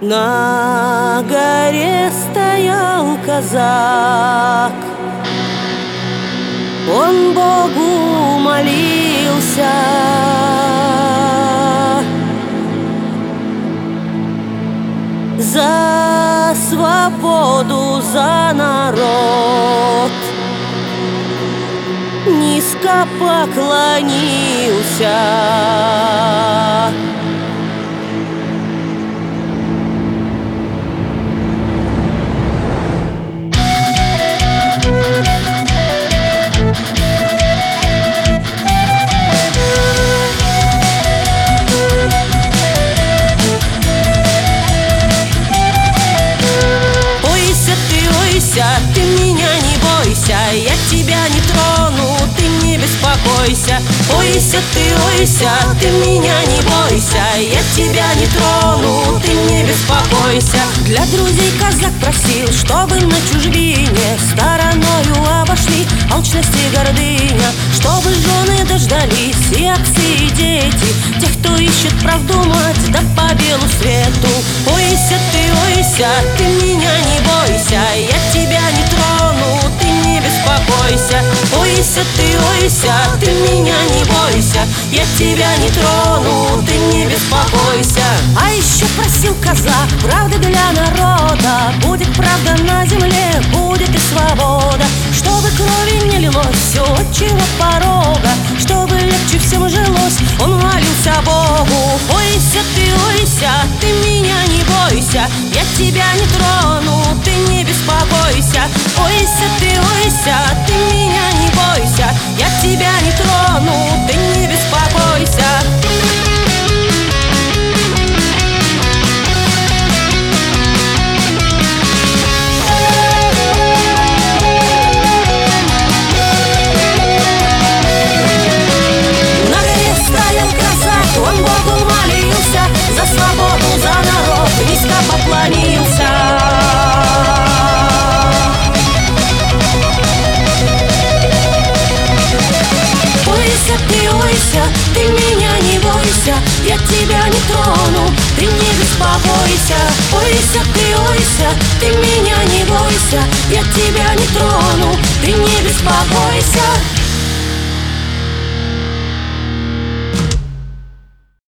На горе стоял казак, он Богу молился. За свободу, за народ низко поклонился. Ты меня не бойся, я тебя не трону, ты не беспокойся. Ойся, ты меня не бойся, я тебя не трону, ты не беспокойся. Для друзей казак просил, чтобы на чужбине стороною обошли алчность и гордыня, чтобы жены дождались и отцы, и дети, тех, кто ищет правду мать, да по белу свету. Ойся, ты меня не бойся, я тебя не трону, ты не беспокойся. Ойся, ты меня не бойся, я тебя не трону, ты не беспокойся. А еще просил казак правды для народа, будет правда на земле, будет и свобода, чтобы крови не лилось у отчего порога, чтобы легче всем жилось, он молился Богу. Ойся, ты меня не бойся, я тебя не трону, ты не беспокойся. Ойся, ты меня не бойся, я тебя не трону, ты не беспокойся. На горе стоял казак, он Богу молился, за свободу, за народ низко поклонился. Ойся, ты меня не бойся, я тебя не трону, ты не беспокойся. Ойся, ты меня не бойся, я тебя не трону, ты не беспокойся.